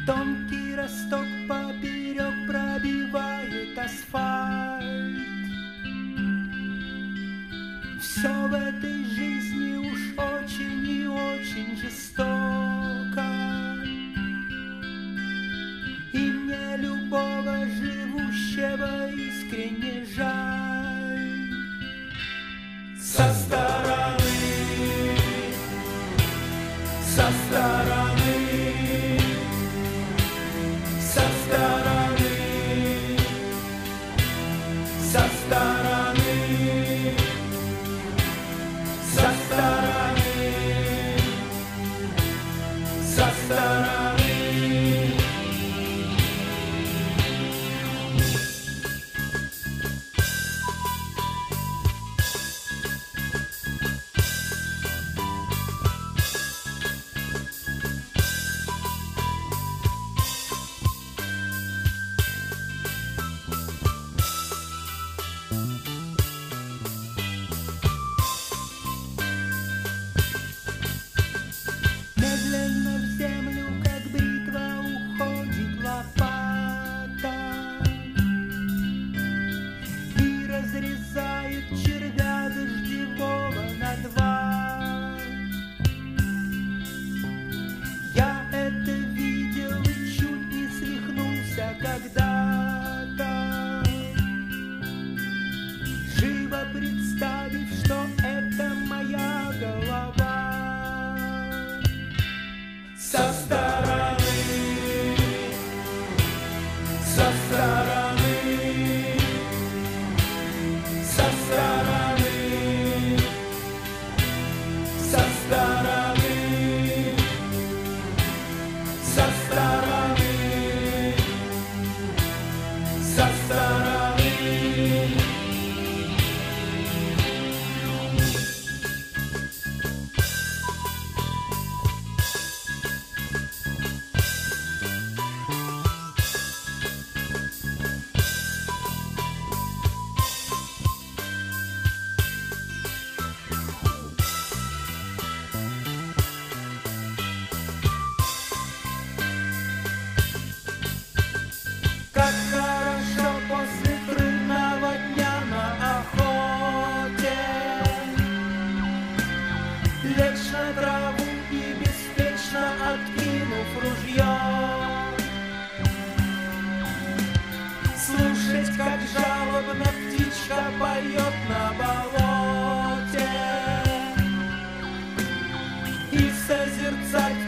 Тонкий росток поперек пробивает асфальт. Все в этой жизни уж очень и очень жестоко, и мне любого живущего искренне жаль. Со стороны, со стороны, со стороны, со стороны, со стороны, со стороны. Медленно в землю, как бритва, уходит лопата и разрезает червя дождевого на два. Я это видел и чуть не свихнулся когда-то, живо представив, что это моя голова. Со стороны, со стороны, со стороны, со стороны, со стороны, со стороны. Как хорошо после трудного дня на охоте лечь на траву и беспечно откинув ружье, слушать, как жалобно птичка поет на болоте, и созерцать